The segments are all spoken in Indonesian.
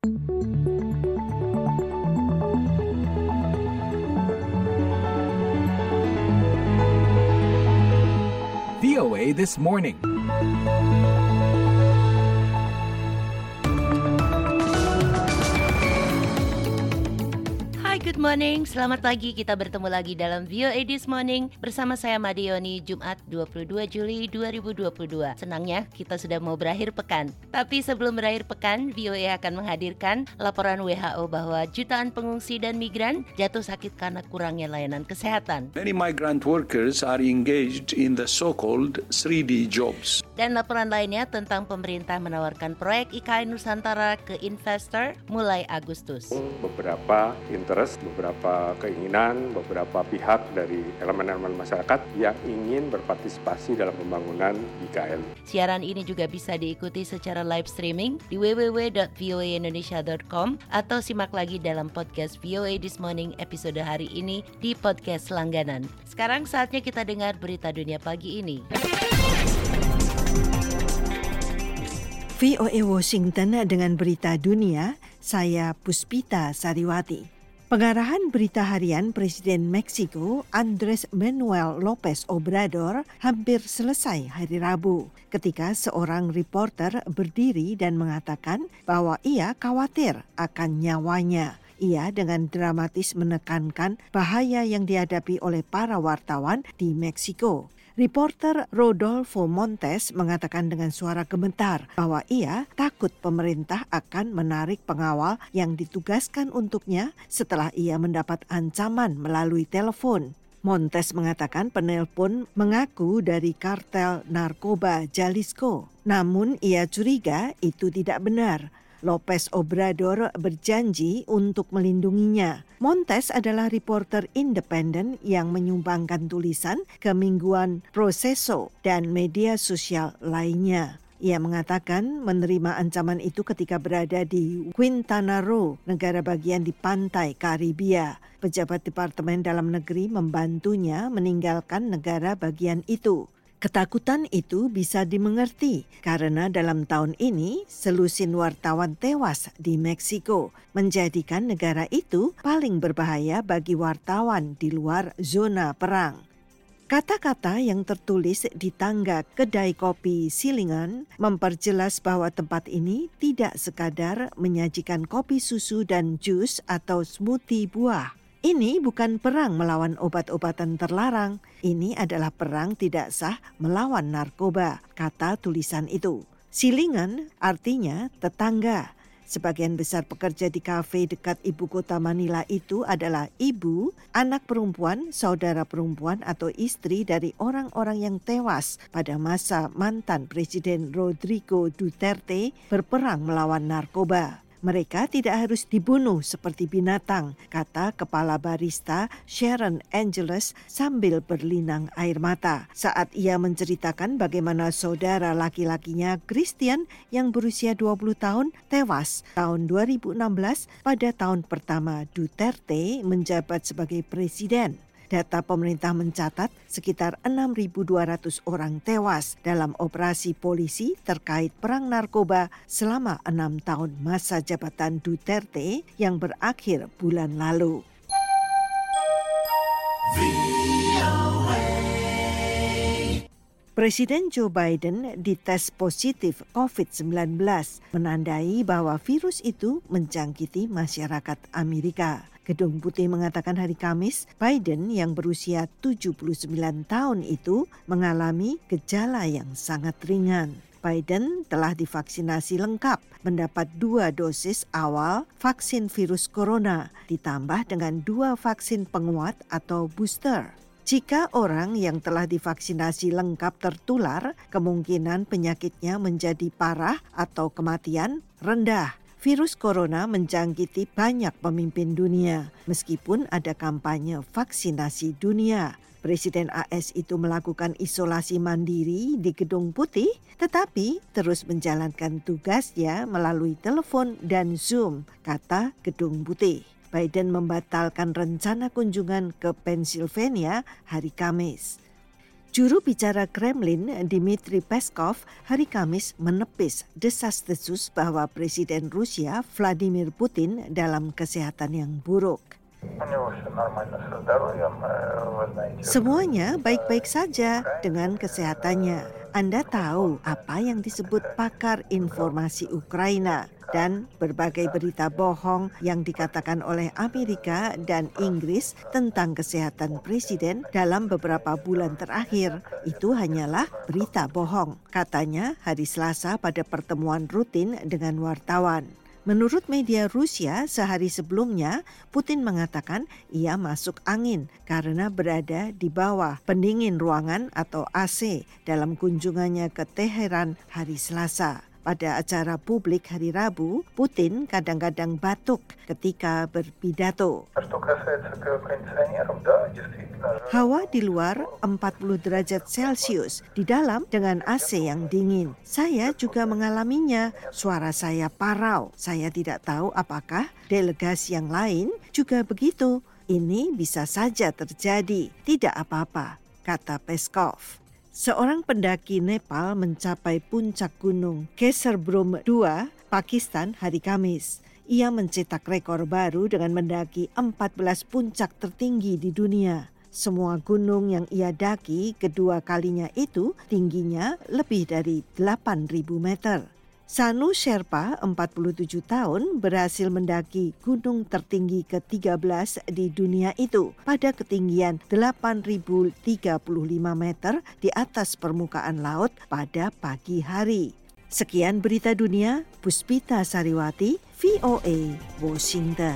VOA This Morning. Good morning, selamat pagi. Kita bertemu lagi dalam VOA This Morning bersama saya Madioni, Jumat 22 Juli 2022. Senangnya kita sudah mau berakhir pekan. Tapi sebelum berakhir pekan, VOA akan menghadirkan laporan WHO bahwa jutaan pengungsi dan migran jatuh sakit karena kurangnya layanan kesehatan. Many migrant workers are engaged in the so-called 3D jobs. Dan laporan lainnya tentang pemerintah menawarkan proyek IKN Nusantara ke investor mulai Agustus. Beberapa interest, beberapa keinginan, beberapa pihak dari elemen-elemen masyarakat yang ingin berpartisipasi dalam pembangunan IKN. Siaran ini juga bisa diikuti secara live streaming di www.voaindonesia.com atau simak lagi dalam podcast VOA This Morning episode hari ini di podcast langganan. Sekarang saatnya kita dengar berita dunia pagi ini. VOA Washington dengan berita dunia, saya Puspita Sariwati. Pengarahan berita harian Presiden Meksiko Andrés Manuel López Obrador hampir selesai hari Rabu ketika seorang reporter berdiri dan mengatakan bahwa ia khawatir akan nyawanya. Ia dengan dramatis menekankan bahaya yang dihadapi oleh para wartawan di Meksiko. Reporter Rodolfo Montes mengatakan dengan suara gemetar bahwa ia takut pemerintah akan menarik pengawal yang ditugaskan untuknya setelah ia mendapat ancaman melalui telepon. Montes mengatakan penelpon mengaku dari kartel narkoba Jalisco. Namun ia curiga itu tidak benar. López Obrador berjanji untuk melindunginya. Montes adalah reporter independen yang menyumbangkan tulisan ke mingguan Proceso dan media sosial lainnya. Ia mengatakan menerima ancaman itu ketika berada di Quintana Roo, negara bagian di pantai Karibia. Pejabat Departemen Dalam Negeri membantunya meninggalkan negara bagian itu. Ketakutan itu bisa dimengerti karena dalam tahun ini selusin wartawan tewas di Meksiko, menjadikan negara itu paling berbahaya bagi wartawan di luar zona perang. Kata-kata yang tertulis di tangga kedai kopi Silingan memperjelas bahwa tempat ini tidak sekadar menyajikan kopi susu dan jus atau smoothie buah. Ini bukan perang melawan obat-obatan terlarang. Ini adalah perang tidak sah melawan narkoba, kata tulisan itu. Silingan artinya tetangga. Sebagian besar pekerja di kafe dekat ibu kota Manila itu adalah ibu, anak perempuan, saudara perempuan atau istri dari orang-orang yang tewas pada masa mantan Presiden Rodrigo Duterte berperang melawan narkoba. Mereka tidak harus dibunuh seperti binatang, kata Kepala Barista Sharon Angeles sambil berlinang air mata saat ia menceritakan bagaimana saudara laki-lakinya Christian yang berusia 20 tahun tewas tahun 2016 pada tahun pertama Duterte menjabat sebagai presiden. Data pemerintah mencatat sekitar 6.200 orang tewas dalam operasi polisi terkait perang narkoba selama 6 tahun masa jabatan Duterte yang berakhir bulan lalu. Presiden Joe Biden dites positif COVID-19, menandai bahwa virus itu menjangkiti masyarakat Amerika. Gedung Putih mengatakan hari Kamis, Biden yang berusia 79 tahun itu mengalami gejala yang sangat ringan. Biden telah divaksinasi lengkap, mendapat 2 dosis awal vaksin virus corona, ditambah dengan 2 vaksin penguat atau booster. Jika orang yang telah divaksinasi lengkap tertular, kemungkinan penyakitnya menjadi parah atau kematian rendah. Virus corona menjangkiti banyak pemimpin dunia, meskipun ada kampanye vaksinasi dunia. Presiden AS itu melakukan isolasi mandiri di Gedung Putih, tetapi terus menjalankan tugasnya melalui telepon dan Zoom, kata Gedung Putih. Biden membatalkan rencana kunjungan ke Pennsylvania hari Kamis. Juru bicara Kremlin, Dmitry Peskov, hari Kamis menepis desas-desus bahwa Presiden Rusia Vladimir Putin dalam kesehatan yang buruk. Semuanya baik-baik saja dengan kesehatannya. Anda tahu apa yang disebut pakar informasi Ukraina dan berbagai berita bohong yang dikatakan oleh Amerika dan Inggris tentang kesehatan presiden dalam beberapa bulan terakhir. Itu hanyalah berita bohong, katanya hari Selasa pada pertemuan rutin dengan wartawan. Menurut media Rusia, sehari sebelumnya, Putin mengatakan ia masuk angin karena berada di bawah pendingin ruangan atau AC dalam kunjungannya ke Teheran hari Selasa. Pada acara publik hari Rabu, Putin kadang-kadang batuk ketika berpidato. Hawa di luar 40 derajat Celcius, di dalam dengan AC yang dingin. Saya juga mengalaminya, suara saya parau. Saya tidak tahu apakah delegasi yang lain juga begitu. Ini bisa saja terjadi, tidak apa-apa, kata Peskov. Seorang pendaki Nepal mencapai puncak gunung Keserbrum 2, Pakistan hari Kamis. Ia mencetak rekor baru dengan mendaki 14 puncak tertinggi di dunia. Semua gunung yang ia daki kedua kalinya itu tingginya lebih dari 8.000 meter. Sanu Sherpa, 47 tahun, berhasil mendaki gunung tertinggi ke-13 di dunia itu pada ketinggian 8.035 meter di atas permukaan laut pada pagi hari. Sekian berita dunia, Puspita Sariwati, VOA, Washington.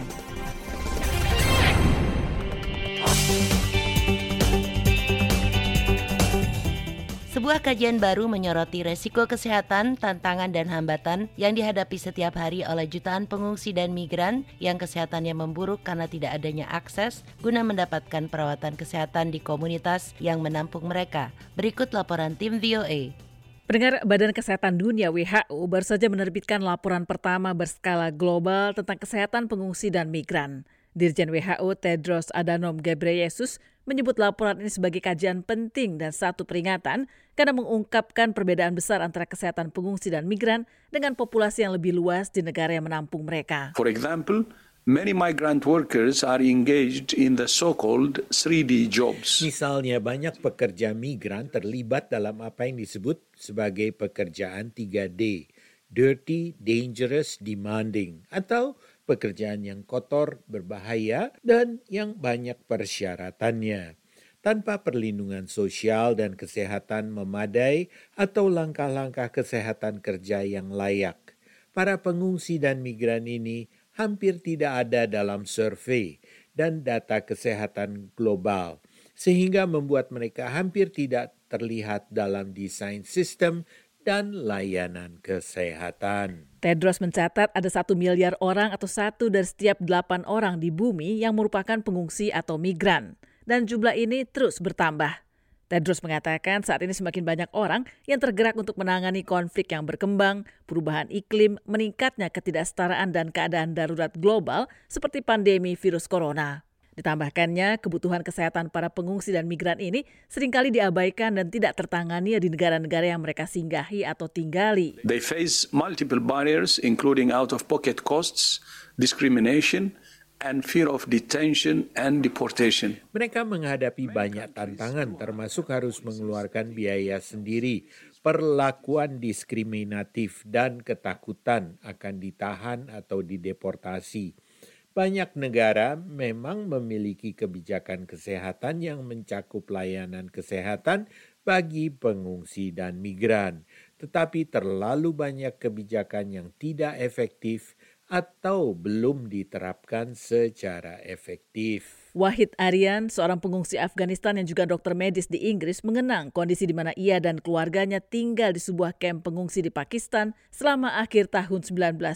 Sebuah kajian baru menyoroti resiko kesehatan, tantangan dan hambatan yang dihadapi setiap hari oleh jutaan pengungsi dan migran yang kesehatannya memburuk karena tidak adanya akses guna mendapatkan perawatan kesehatan di komunitas yang menampung mereka. Berikut laporan tim VOA. Pendengar, Badan Kesehatan Dunia WHO baru saja menerbitkan laporan pertama berskala global tentang kesehatan pengungsi dan migran. Dirjen WHO Tedros Adhanom Ghebreyesus menyebut laporan ini sebagai kajian penting dan satu peringatan karena mengungkapkan perbedaan besar antara kesehatan pengungsi dan migran dengan populasi yang lebih luas di negara yang menampung mereka. For example, many migrant workers are engaged in the so-called 3D jobs. Misalnya banyak pekerja migran terlibat dalam apa yang disebut sebagai pekerjaan 3D, dirty, dangerous, demanding, atau pekerjaan yang kotor, berbahaya, dan yang banyak persyaratannya. Tanpa perlindungan sosial dan kesehatan memadai atau langkah-langkah kesehatan kerja yang layak. Para pengungsi dan migran ini hampir tidak ada dalam survei dan data kesehatan global, sehingga membuat mereka hampir tidak terlihat dalam desain sistem dan layanan kesehatan. Tedros mencatat ada 1 miliar orang atau 1 dari setiap 8 orang di bumi yang merupakan pengungsi atau migran. Dan jumlah ini terus bertambah. Tedros mengatakan saat ini semakin banyak orang yang tergerak untuk menangani konflik yang berkembang, perubahan iklim, meningkatnya ketidaksetaraan dan keadaan darurat global seperti pandemi virus corona. Ditambahkannya, kebutuhan kesehatan para pengungsi dan migran ini seringkali diabaikan dan tidak tertangani di negara-negara yang mereka singgahi atau tinggali. They face multiple barriers, including out-of-pocket costs, discrimination, and fear of detention and deportation. Mereka menghadapi banyak tantangan, termasuk harus mengeluarkan biaya sendiri, perlakuan diskriminatif, dan ketakutan akan ditahan atau dideportasi. Banyak negara memang memiliki kebijakan kesehatan yang mencakup layanan kesehatan bagi pengungsi dan migran, tetapi terlalu banyak kebijakan yang tidak efektif atau belum diterapkan secara efektif. Wahid Aryan, seorang pengungsi Afghanistan yang juga dokter medis di Inggris, mengenang kondisi di mana ia dan keluarganya tinggal di sebuah kamp pengungsi di Pakistan selama akhir tahun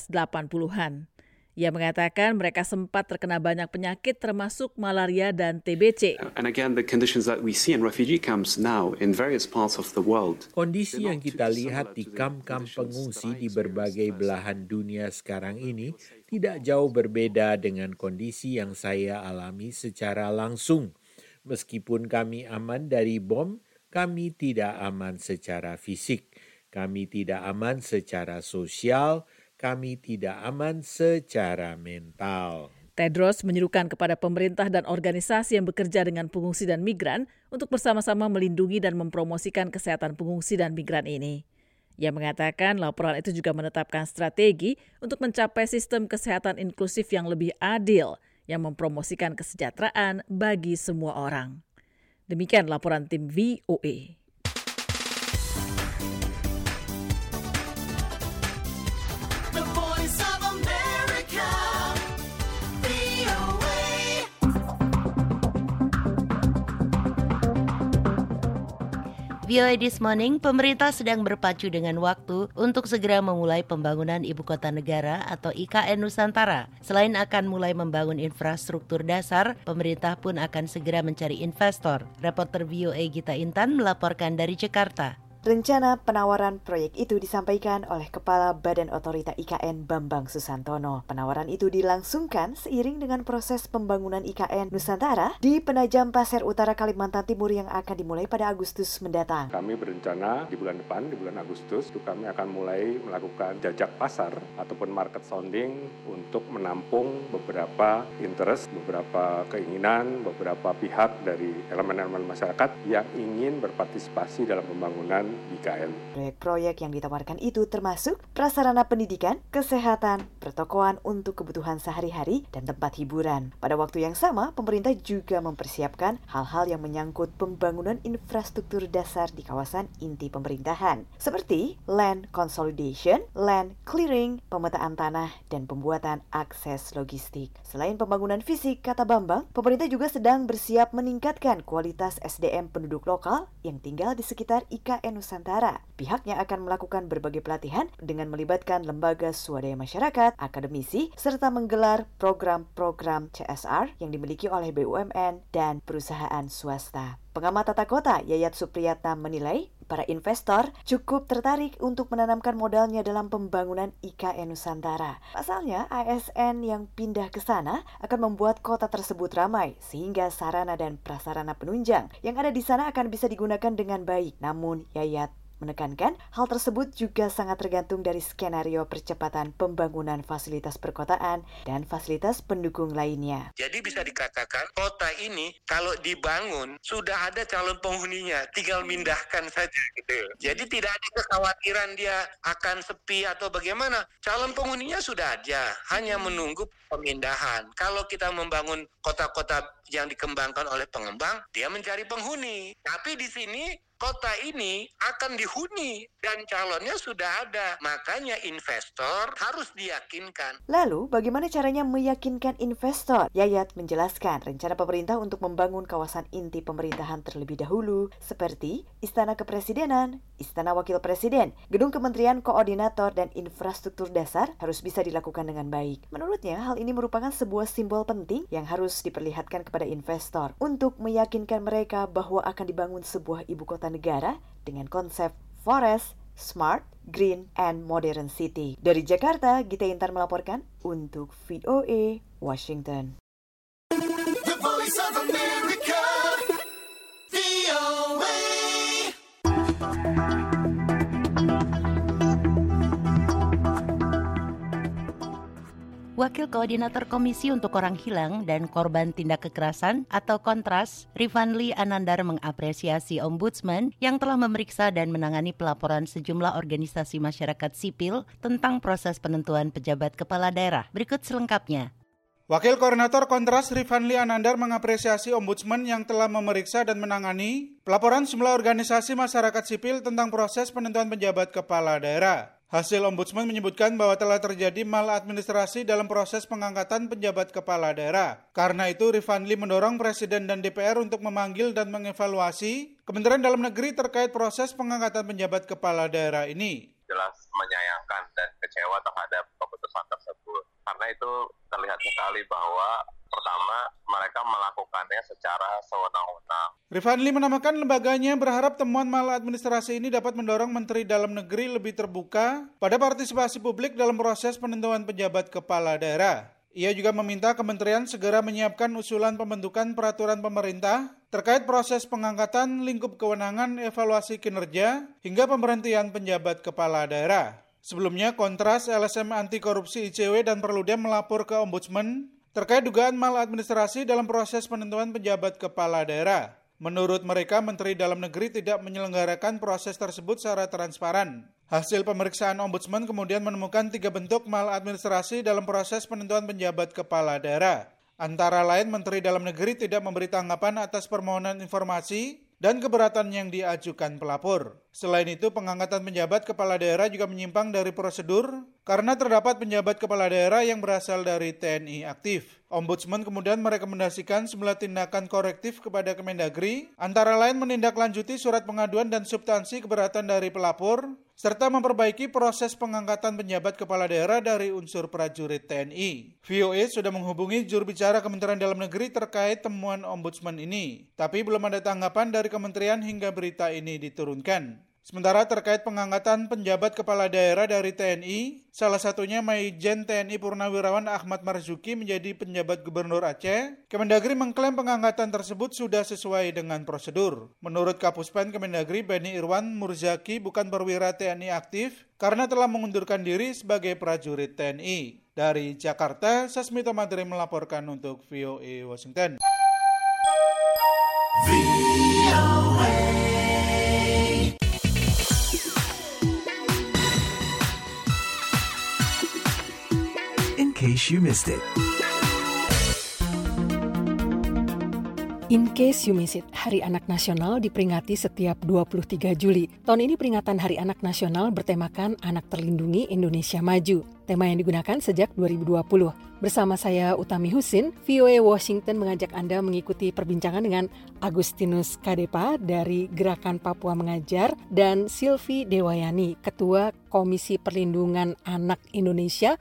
1980-an. Ia mengatakan mereka sempat terkena banyak penyakit termasuk malaria dan TBC. And again, the conditions that we see in refugee camps now in various parts of the world. Kondisi yang kita lihat di kamp-kamp pengungsi di berbagai belahan dunia sekarang ini tidak jauh berbeda dengan kondisi yang saya alami secara langsung. Meskipun kami aman dari bom, kami tidak aman secara fisik, kami tidak aman secara sosial, kami tidak aman secara mental. Tedros menyerukan kepada pemerintah dan organisasi yang bekerja dengan pengungsi dan migran untuk bersama-sama melindungi dan mempromosikan kesehatan pengungsi dan migran ini. Ia mengatakan laporan itu juga menetapkan strategi untuk mencapai sistem kesehatan inklusif yang lebih adil, yang mempromosikan kesejahteraan bagi semua orang. Demikian laporan tim VOA. VOA This Morning, pemerintah sedang berpacu dengan waktu untuk segera memulai pembangunan Ibu Kota Negara atau IKN Nusantara. Selain akan mulai membangun infrastruktur dasar, pemerintah pun akan segera mencari investor. Reporter VOA Gita Intan melaporkan dari Jakarta. Rencana penawaran proyek itu disampaikan oleh Kepala Badan Otorita IKN Bambang Susantono. Penawaran itu dilangsungkan seiring dengan proses pembangunan IKN Nusantara di Penajam Pasir Utara, Kalimantan Timur yang akan dimulai pada Agustus mendatang. Kami berencana di bulan depan, di bulan Agustus, itu kami akan mulai melakukan jajak pasar ataupun market sounding untuk menampung beberapa interest, beberapa keinginan, beberapa pihak dari elemen-elemen masyarakat yang ingin berpartisipasi dalam pembangunan IKN. Proyek-proyek yang ditawarkan itu termasuk prasarana pendidikan, kesehatan, pertokoan untuk kebutuhan sehari-hari, dan tempat hiburan. Pada waktu yang sama, pemerintah juga mempersiapkan hal-hal yang menyangkut pembangunan infrastruktur dasar di kawasan inti pemerintahan, seperti land consolidation, land clearing, pemetaan tanah, dan pembuatan akses logistik. Selain pembangunan fisik, kata Bambang, pemerintah juga sedang bersiap meningkatkan kualitas SDM penduduk lokal yang tinggal di sekitar IKN Nusantara. Pihaknya akan melakukan berbagai pelatihan dengan melibatkan lembaga swadaya masyarakat, akademisi, serta menggelar program-program CSR yang dimiliki oleh BUMN dan perusahaan swasta. Pengamat tata kota Yayat Supriyatna menilai para investor cukup tertarik untuk menanamkan modalnya dalam pembangunan IKN Nusantara. Pasalnya, ASN yang pindah ke sana akan membuat kota tersebut ramai, sehingga sarana dan prasarana penunjang yang ada di sana akan bisa digunakan dengan baik. Namun, Yayat menekankan hal tersebut juga sangat tergantung dari skenario percepatan pembangunan fasilitas perkotaan dan fasilitas pendukung lainnya. Jadi bisa dikatakan kota ini kalau dibangun sudah ada calon penghuninya, tinggal mindahkan saja gitu. Jadi tidak ada kekhawatiran dia akan sepi atau bagaimana. Calon penghuninya sudah ada, hanya menunggu pemindahan. Kalau kita membangun kota-kota yang dikembangkan oleh pengembang, dia mencari penghuni. Tapi di sini kota ini akan dihuni dan calonnya sudah ada. Makanya investor harus diyakinkan. Lalu, bagaimana caranya meyakinkan investor? Yayat menjelaskan rencana pemerintah untuk membangun kawasan inti pemerintahan terlebih dahulu, seperti Istana Kepresidenan, Istana Wakil Presiden, Gedung Kementerian Koordinator dan Infrastruktur Dasar harus bisa dilakukan dengan baik. Menurutnya, hal ini merupakan sebuah simbol penting yang harus diperlihatkan kepada investor untuk meyakinkan mereka bahwa akan dibangun sebuah ibu kota negara dengan konsep forest, smart, green, and modern city. Dari Jakarta, Gita Intan melaporkan untuk VOA Washington. The Voice of America, VOA. Wakil Koordinator Komisi untuk Orang Hilang dan Korban Tindak Kekerasan atau Kontras, Rifanli Anandar mengapresiasi Ombudsman yang telah memeriksa dan menangani pelaporan sejumlah organisasi masyarakat sipil tentang proses penentuan pejabat kepala daerah. Berikut selengkapnya. Wakil Koordinator Kontras Rifanli Anandar mengapresiasi Ombudsman yang telah memeriksa dan menangani pelaporan sejumlah organisasi masyarakat sipil tentang proses penentuan pejabat kepala daerah. Hasil Ombudsman menyebutkan bahwa telah terjadi maladministrasi dalam proses pengangkatan penjabat kepala daerah. Karena itu, Rifanli mendorong Presiden dan DPR untuk memanggil dan mengevaluasi Kementerian Dalam Negeri terkait proses pengangkatan penjabat kepala daerah ini. Jelas menyayangkan dan kecewa terhadap keputusan tersebut. Karena itu terlihat sekali bahwa pertama, mereka melakukannya secara sewenang-wenang. Rifanli menambahkan lembaganya berharap temuan maladministrasi ini dapat mendorong Menteri Dalam Negeri lebih terbuka pada partisipasi publik dalam proses penentuan pejabat kepala daerah. Ia juga meminta kementerian segera menyiapkan usulan pembentukan peraturan pemerintah terkait proses pengangkatan lingkup kewenangan, evaluasi kinerja, hingga pemberhentian penjabat kepala daerah. Sebelumnya, Kontras, LSM Anti Korupsi ICW dan Perludem melapor ke Ombudsman terkait dugaan maladministrasi dalam proses penentuan penjabat kepala daerah. Menurut mereka, Menteri Dalam Negeri tidak menyelenggarakan proses tersebut secara transparan. Hasil pemeriksaan Ombudsman kemudian menemukan 3 bentuk maladministrasi dalam proses penentuan penjabat kepala daerah. Antara lain, Menteri Dalam Negeri tidak memberi tanggapan atas permohonan informasi dan keberatan yang diajukan pelapor. Selain itu, pengangkatan penjabat kepala daerah juga menyimpang dari prosedur karena terdapat penjabat kepala daerah yang berasal dari TNI aktif. Ombudsman kemudian merekomendasikan 9 tindakan korektif kepada Kemendagri, antara lain menindaklanjuti surat pengaduan dan substansi keberatan dari pelapor, serta memperbaiki proses pengangkatan penjabat kepala daerah dari unsur prajurit TNI. VOA sudah menghubungi juru bicara Kementerian Dalam Negeri terkait temuan Ombudsman ini, tapi belum ada tanggapan dari kementerian hingga berita ini diturunkan. Sementara terkait pengangkatan penjabat kepala daerah dari TNI, salah satunya Maijen TNI Purnawirawan Ahmad Marzuki menjadi penjabat gubernur Aceh, Kemendagri mengklaim pengangkatan tersebut sudah sesuai dengan prosedur. Menurut Kapuspen Kemendagri Beni Irwan Murzaki bukan perwira TNI aktif karena telah mengundurkan diri sebagai prajurit TNI. Dari Jakarta, Sasmito Madre melaporkan untuk VOA Washington. In case you missed it. In case you miss it, Hari Anak Nasional diperingati setiap 23 Juli. Tahun ini peringatan Hari Anak Nasional bertemakan Anak Terlindungi Indonesia Maju. Tema yang digunakan sejak 2020. Bersama saya Utami Husin, VOA Washington mengajak Anda mengikuti perbincangan dengan Agustinus Kadepa dari Gerakan Papua Mengajar dan Silvi Dewayani, Ketua Komisi Perlindungan Anak Indonesia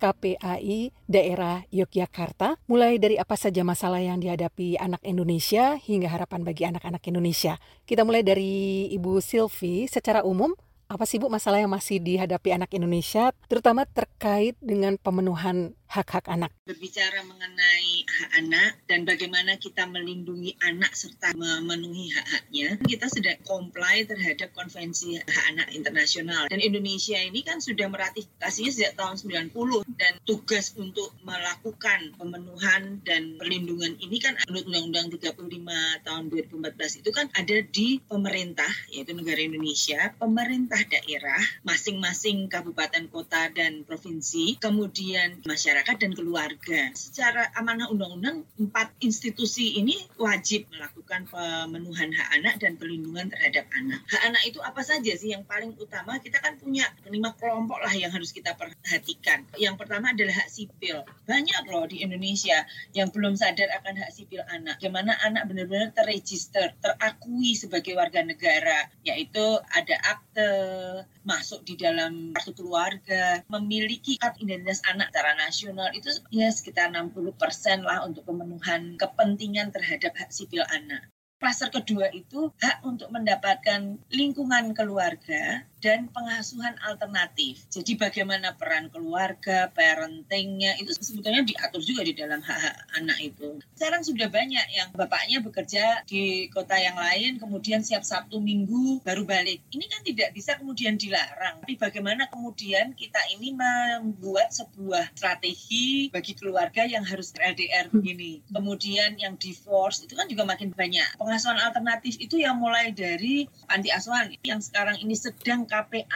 KPAI Daerah Yogyakarta, mulai dari apa saja masalah yang dihadapi anak Indonesia hingga harapan bagi anak-anak Indonesia. Kita mulai dari Ibu Silvi. Secara umum, apa sih Bu masalah yang masih dihadapi anak Indonesia, terutama terkait dengan pemenuhan hak-hak anak? Berbicara mengenai hak anak dan bagaimana kita melindungi anak serta memenuhi hak-haknya, kita sudah comply terhadap konvensi hak anak internasional. Dan Indonesia ini kan sudah meratifikasinya sejak tahun 90, dan tugas untuk melakukan pemenuhan dan perlindungan ini kan menurut Undang-Undang 35 tahun 2014 itu kan ada di pemerintah, yaitu negara Indonesia, pemerintah daerah, masing-masing kabupaten, kota, dan provinsi, kemudian masyarakat dan keluarga. Secara amanah undang-undang, 4 institusi ini wajib melakukan pemenuhan hak anak dan perlindungan terhadap anak. Hak anak itu apa saja sih? Yang paling utama, kita kan punya 5 kelompok lah yang harus kita perhatikan. Yang pertama adalah hak sipil. Banyak loh di Indonesia yang belum sadar akan hak sipil anak. Bagaimana anak benar-benar terregister, terakui sebagai warga negara, yaitu ada akte, masuk di dalam kartu keluarga, memiliki kartu identitas anak secara nasional, itu ya sekitar 60% lah untuk pemenuhan kepentingan terhadap hak sipil anak. Klaster kedua itu hak untuk mendapatkan lingkungan keluarga dan pengasuhan alternatif. Jadi bagaimana peran keluarga, parentingnya, itu sebetulnya diatur juga di dalam hak-hak anak itu. Sekarang sudah banyak yang bapaknya bekerja di kota yang lain, kemudian siap Sabtu Minggu baru balik. Ini kan tidak bisa kemudian dilarang. Tapi bagaimana kemudian kita ini membuat sebuah strategi bagi keluarga yang harus LDR begini. Kemudian yang divorce itu kan juga makin banyak. Pengasuhan alternatif itu yang mulai dari panti asuhan yang sekarang ini sedang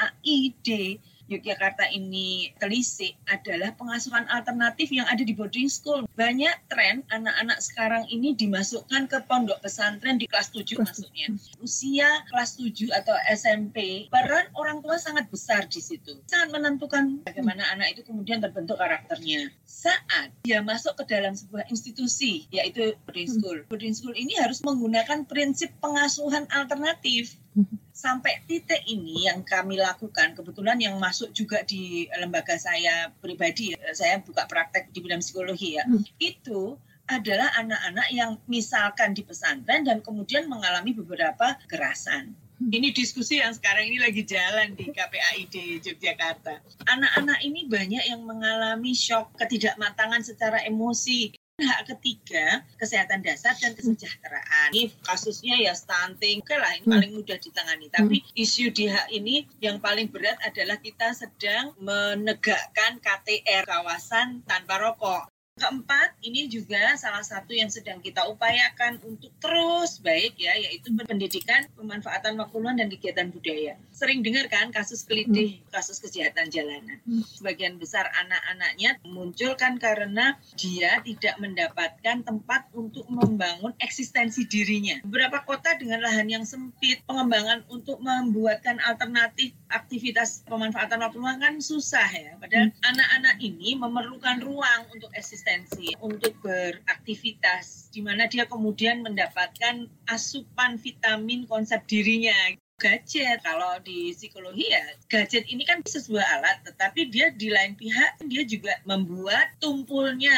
KPAID Yogyakarta ini telisik adalah pengasuhan alternatif yang ada di boarding school. Banyak tren anak-anak sekarang ini dimasukkan ke pondok pesantren di kelas 7 masuknya. Usia kelas 7 atau SMP, peran orang tua sangat besar di situ. Sangat menentukan bagaimana anak itu kemudian terbentuk karakternya. Saat dia masuk ke dalam sebuah institusi, yaitu boarding school. Boarding school ini harus menggunakan prinsip pengasuhan alternatif. Sampai titik ini yang kami lakukan, kebetulan yang masuk juga di lembaga saya pribadi, saya buka praktek di bidang psikologi ya, itu adalah anak-anak yang misalkan di pesantren dan kemudian mengalami beberapa kekerasan. Ini diskusi yang sekarang ini lagi jalan di KPAID Yogyakarta. Anak-anak ini banyak yang mengalami shock, ketidakmatangan secara emosi. Hak ketiga, kesehatan dasar dan kesejahteraan. Ini kasusnya ya stunting, oke lah, ini paling mudah ditangani. Tapi isu di hak ini yang paling berat adalah kita sedang menegakkan KTR, kawasan tanpa rokok. Keempat, ini juga salah satu yang sedang kita upayakan untuk terus baik ya, yaitu pendidikan, pemanfaatan waktu luang dan kegiatan budaya. Sering dengar kan kasus kelitih, kasus kejahatan jalanan. Sebagian besar anak-anaknya muncul kan karena dia tidak mendapatkan tempat untuk membangun eksistensi dirinya. Beberapa kota dengan lahan yang sempit, pengembangan untuk membuatkan alternatif aktivitas pemanfaatan waktu luang kan susah ya. Padahal anak-anak ini memerlukan ruang untuk eksistensi, untuk beraktivitas, di mana dia kemudian mendapatkan asupan vitamin konsep dirinya. Gadget, kalau di psikologi ya, gadget ini kan sebuah alat, tetapi dia di lain pihak, dia juga membuat tumpulnya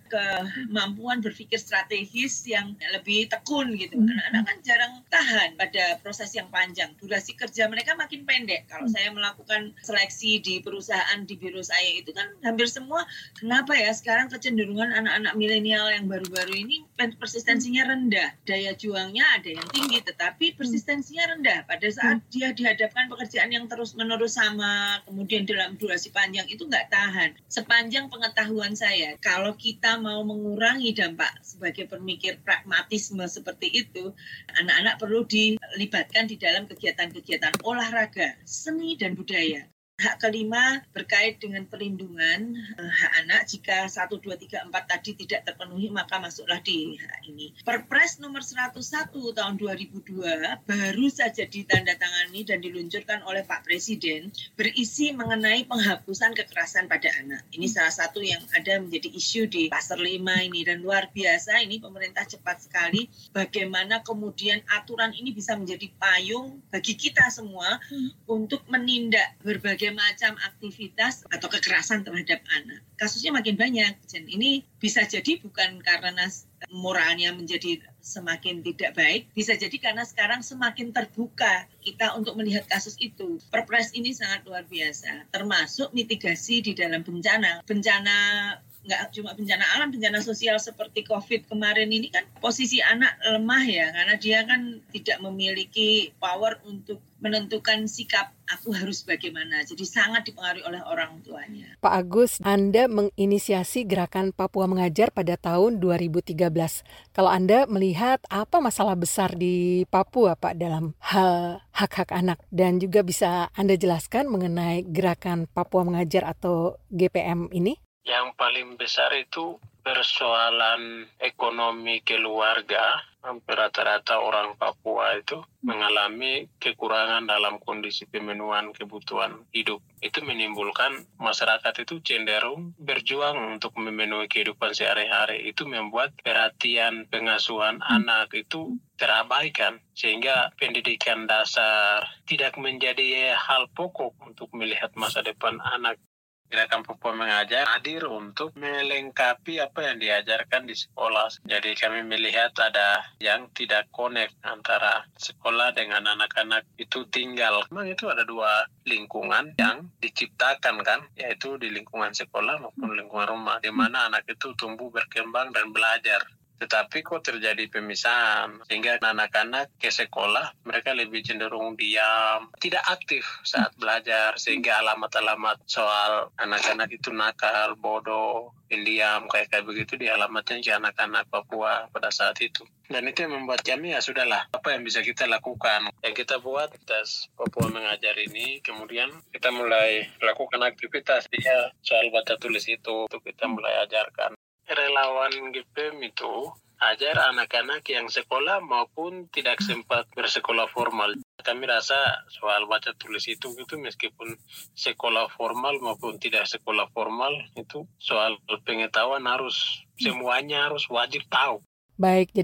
kemampuan berpikir strategis yang lebih tekun gitu. Anak-anak kan jarang tahan pada proses yang panjang. Durasi kerja mereka makin pendek. Kalau saya melakukan seleksi di perusahaan, di biro saya itu kan hampir semua, kenapa ya sekarang kecenderungan anak-anak milenial yang baru-baru ini persistensinya rendah. Daya juangnya ada yang tinggi, tetapi persistensinya rendah. Pada saat dia dihadapkan pekerjaan yang terus-menerus sama, kemudian dalam durasi panjang, itu nggak tahan. Sepanjang pengetahuan saya, kalau kita mau mengurangi dampak sebagai pemikir pragmatisme seperti itu, anak-anak perlu dilibatkan di dalam kegiatan-kegiatan olahraga, seni, dan budaya. Hak kelima berkait dengan perlindungan hak anak. Jika 1, 2, 3, 4 tadi tidak terpenuhi, maka masuklah di hak ini. Perpres nomor 101 tahun 2002 baru saja ditandatangani dan diluncurkan oleh Pak Presiden, berisi mengenai penghapusan kekerasan pada anak. Ini salah satu yang ada menjadi isu di Pasar 5 ini, dan luar biasa ini pemerintah cepat sekali bagaimana kemudian aturan ini bisa menjadi payung bagi kita semua untuk menindak berbagai macam aktivitas atau kekerasan terhadap anak. Kasusnya makin banyak, dan ini bisa jadi bukan karena moralnya menjadi semakin tidak baik, bisa jadi karena sekarang semakin terbuka kita untuk melihat kasus itu. Perpres ini sangat luar biasa, termasuk mitigasi di dalam bencana. Bencana nggak cuma bencana alam, bencana sosial seperti COVID kemarin ini kan posisi anak lemah ya, karena dia kan tidak memiliki power untuk menentukan sikap aku harus bagaimana. Jadi sangat dipengaruhi oleh orang tuanya. Pak Agus, Anda menginisiasi gerakan Papua Mengajar pada tahun 2013. Kalau Anda melihat apa masalah besar di Papua, Pak, dalam hal hak-hak anak, dan juga bisa Anda jelaskan mengenai gerakan Papua Mengajar atau GPM ini? Yang paling besar itu persoalan ekonomi keluarga. Hampir rata-rata orang Papua itu mengalami kekurangan dalam kondisi pemenuhan kebutuhan hidup. Itu menimbulkan masyarakat itu cenderung berjuang untuk memenuhi kehidupan sehari-hari. Itu membuat perhatian pengasuhan anak itu terabaikan, sehingga pendidikan dasar tidak menjadi hal pokok untuk melihat masa depan anak. Gerakan Papua Mengajar hadir untuk melengkapi apa yang diajarkan di sekolah. Jadi kami melihat ada yang tidak connect antara sekolah dengan anak-anak itu tinggal. Memang itu ada dua lingkungan yang diciptakan kan, yaitu di lingkungan sekolah maupun lingkungan rumah, di mana anak itu tumbuh, berkembang, dan belajar. Tetapi kok terjadi pemisahan, sehingga anak-anak ke sekolah mereka lebih cenderung diam, tidak aktif saat belajar, sehingga alamat-alamat soal anak-anak itu nakal, bodoh, pendiam, kayak begitu dialamatkan ke anak-anak Papua pada saat itu. Dan itu yang membuat kami ya sudahlah, apa yang bisa kita lakukan. Yang kita buat tes Papua Mengajar ini, kemudian kita mulai lakukan aktivitas dia soal baca tulis itu kita mulai ajarkan. Relawan GPM itu ajar anak-anak yang sekolah maupun tidak sempat bersekolah formal. Kami rasa soal baca tulis itu meskipun sekolah formal maupun tidak sekolah formal, itu soal pengetahuan semuanya harus wajib tahu. Baik, jadi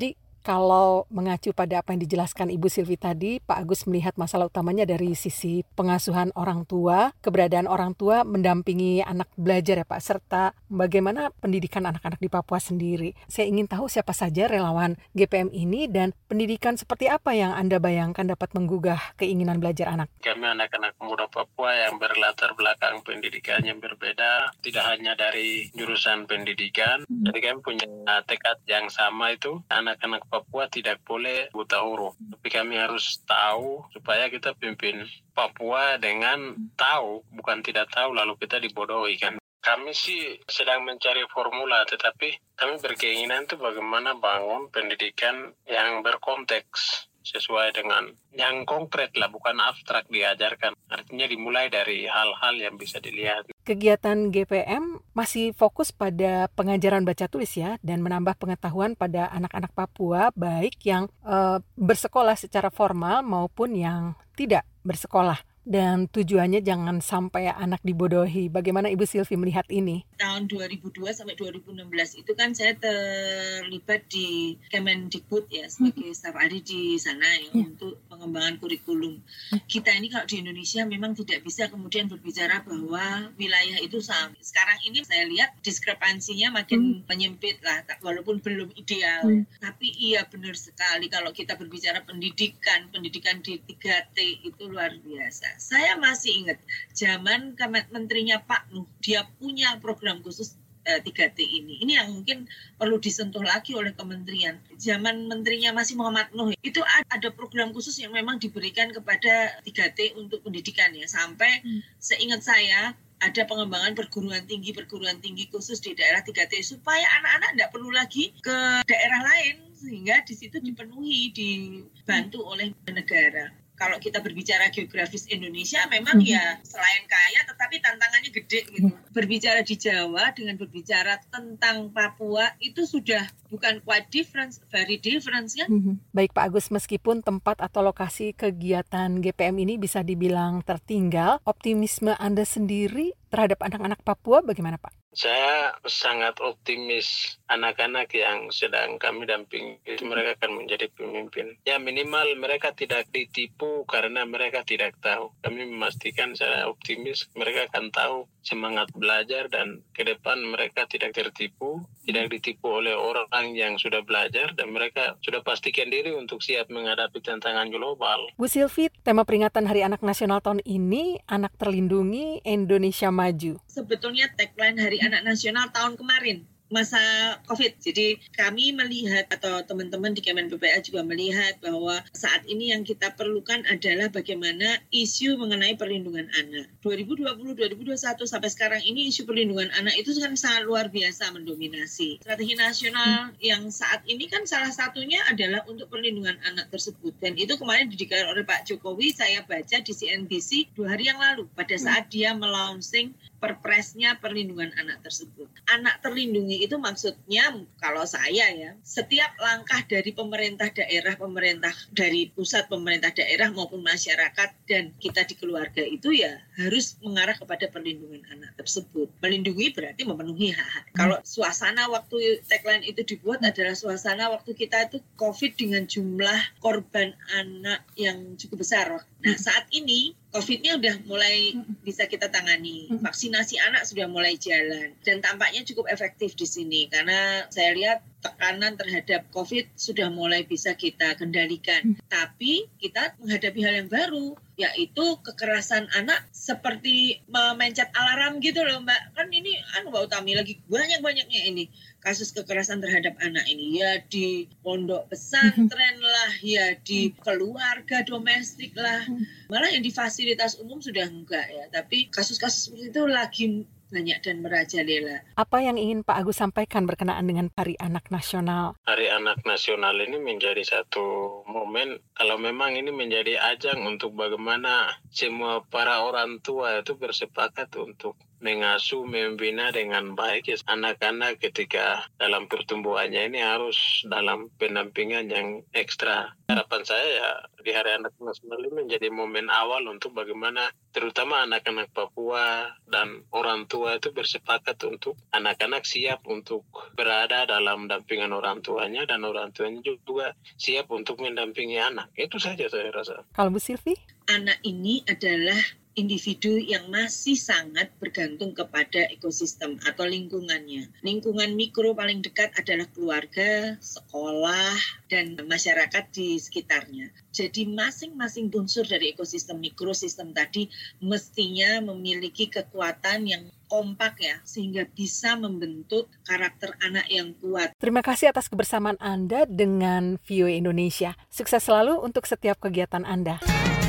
Kalau mengacu pada apa yang dijelaskan Ibu Silvi tadi, Pak Agus melihat masalah utamanya dari sisi pengasuhan orang tua, keberadaan orang tua mendampingi anak belajar ya Pak, serta bagaimana pendidikan anak-anak di Papua sendiri. Saya ingin tahu siapa saja relawan GPM ini dan pendidikan seperti apa yang Anda bayangkan dapat menggugah keinginan belajar anak. Kami anak-anak muda Papua yang berlatar belakang pendidikan yang berbeda, tidak hanya dari jurusan pendidikan, jadi kami punya tekad yang sama, itu anak-anak Papua tidak boleh buta huruf, tapi kami harus tahu supaya kita pimpin Papua dengan tahu, bukan tidak tahu lalu kita dibodohi kan. Kami sih sedang mencari formula, tetapi kami berkeinginan itu bagaimana bangun pendidikan yang berkonteks, sesuai dengan yang konkret lah, bukan abstrak diajarkan. Artinya dimulai dari hal-hal yang bisa dilihat. Kegiatan GPM masih fokus pada pengajaran baca tulis ya, dan menambah pengetahuan pada anak-anak Papua, baik yang bersekolah secara formal maupun yang tidak bersekolah. Dan tujuannya jangan sampai anak dibodohi. Bagaimana Ibu Silvi melihat ini? Tahun 2002 sampai 2016 itu kan saya terlibat di Kemendikbud ya, sebagai staf ahli di sana ya, untuk pengembangan kurikulum. Kita ini kalau di Indonesia memang tidak bisa kemudian berbicara bahwa wilayah itu sama. Sekarang ini saya lihat diskrepansinya makin menyempit lah, walaupun belum ideal. Tapi iya benar sekali kalau kita berbicara pendidikan di 3T itu luar biasa. Saya masih ingat zaman menterinya Pak Nuh, dia punya program khusus 3T ini. Ini yang mungkin perlu disentuh lagi oleh kementerian. Zaman menterinya masih Muhammad Nuh, itu ada program khusus yang memang diberikan kepada 3T untuk pendidikan ya. Sampai seingat saya ada pengembangan perguruan tinggi khusus di daerah 3T supaya anak-anak tidak perlu lagi ke daerah lain, sehingga di situ dipenuhi, dibantu oleh negara. Kalau kita berbicara geografis Indonesia memang ya selain kaya tetapi tantangannya gede gitu. Berbicara di Jawa dengan berbicara tentang Papua itu sudah bukan quite different, very different kan? Baik Pak Agus, meskipun tempat atau lokasi kegiatan GPM ini bisa dibilang tertinggal, optimisme Anda sendiri terhadap anak-anak Papua bagaimana Pak? Saya sangat optimis anak-anak yang sedang kami dampingi itu mereka akan menjadi pemimpin. Ya minimal mereka tidak ditipu karena mereka tidak tahu. Kami memastikan saya optimis mereka akan tahu semangat belajar dan ke depan mereka tidak tertipu, tidak ditipu oleh orang yang sudah belajar dan mereka sudah pastikan diri untuk siap menghadapi tantangan global. Bu Silvi, tema peringatan Hari Anak Nasional tahun ini, Anak Terlindungi, Indonesia Maju. Sebetulnya tagline Hari Anak Nasional tahun kemarin, masa COVID. Jadi kami melihat atau teman-teman di Kemen PPA juga melihat bahwa saat ini yang kita perlukan adalah bagaimana isu mengenai perlindungan anak. 2020-2021 sampai sekarang ini isu perlindungan anak itu kan sangat luar biasa mendominasi. Strategi nasional yang saat ini kan salah satunya adalah untuk perlindungan anak tersebut. Dan itu kemarin dideklarasi oleh Pak Jokowi, saya baca di CNBC 2 hari yang lalu pada saat dia melaunching perpresnya perlindungan anak tersebut. Anak terlindungi itu maksudnya kalau saya ya, setiap langkah dari pemerintah daerah, pemerintah dari pusat, pemerintah daerah maupun masyarakat dan kita di keluarga itu ya harus mengarah kepada perlindungan anak tersebut. Melindungi berarti memenuhi hak. Kalau suasana waktu tagline itu dibuat adalah suasana waktu kita itu COVID dengan jumlah korban anak yang cukup besar. Nah saat ini COVID-nya udah mulai bisa kita tangani. Vaksinasi anak sudah mulai jalan. Dan tampaknya cukup efektif di sini. Karena saya lihat tekanan terhadap COVID sudah mulai bisa kita kendalikan. Tapi kita menghadapi hal yang baru, yaitu kekerasan anak seperti memencet alarm gitu loh Mbak. Kan ini Mbak Utami lagi banyak-banyaknya ini. Kasus kekerasan terhadap anak ini. Ya di pondok pesantren lah, ya di keluarga domestik lah. Malah yang di fasilitas umum sudah enggak ya. Tapi kasus-kasus seperti itu lagi banyak dan merajalela. Apa yang ingin Pak Agus sampaikan berkenaan dengan Hari Anak Nasional? Hari Anak Nasional ini menjadi satu momen kalau memang ini menjadi ajang untuk bagaimana semua para orang tua itu bersepakat untuk mengasuh, membina dengan baik ya, anak-anak ketika dalam pertumbuhannya ini harus dalam pendampingan yang ekstra. Harapan saya ya di Hari Anak Nasional ini menjadi momen awal untuk bagaimana terutama anak-anak Papua dan orang tua itu bersepakat untuk anak-anak siap untuk berada dalam dampingan orang tuanya dan orang tuanya juga siap untuk mendampingi anak. Itu saja saya rasa. Kalau Bu Silvi? Anak ini adalah individu yang masih sangat bergantung kepada ekosistem atau lingkungannya. Lingkungan mikro paling dekat adalah keluarga, sekolah, dan masyarakat di sekitarnya. Jadi masing-masing unsur dari ekosistem mikrosistem tadi mestinya memiliki kekuatan yang kompak ya, sehingga bisa membentuk karakter anak yang kuat. Terima kasih atas kebersamaan Anda dengan VOA Indonesia. Sukses selalu untuk setiap kegiatan Anda.